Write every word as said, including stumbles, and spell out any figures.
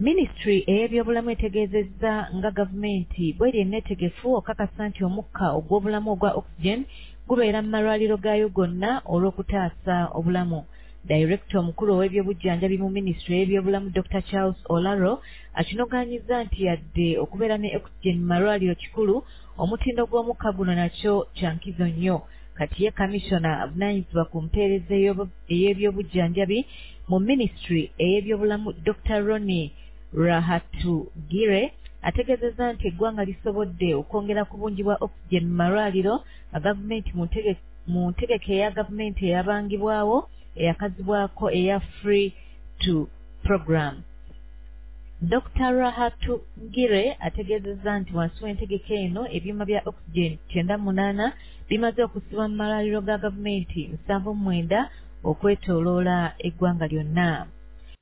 Ministry ey'ebyobulamu etegeezezza nga gavumenti bw'eri enneetegefu okakasa nti omukka ogw'obulamu ogwa oxygen gubeera mu malwaliro gaayo gonna olw'okutaasa obulamu. Director omukulu ow'ebyobujjanjabi mu Ministry ey'ebyobulamu Doctor Charles Olaro akinogaanyizza nti yadde okubeera ne oxygen mu malwaliro kikulu, omutindo gw'omukka guno nakyo kya nkizo nnyo. Kati ye Commissioner avunaanyizibwa ku mpeereza ey'ebyobujjanjabi mu Ministry ey'ebyobulamu Doctor Ronnie Rahatugire ategeezezza nti eggwanga lisobodde okwongera ku bungi bwa oxygen mu malwaliro nga gavumenti mu ntegeka eya gavumenti eyabangibwawo eyakazibwako eya Free to Program. Doctor Rahatugire ategeezezza nti wansi w'entegeka eno ebyuma bya oxygen kyenda munaana bimaze okusibwa mu malwaliro ga gavumenti nsanvu mwenda okwetooloola eggwanga lyonna.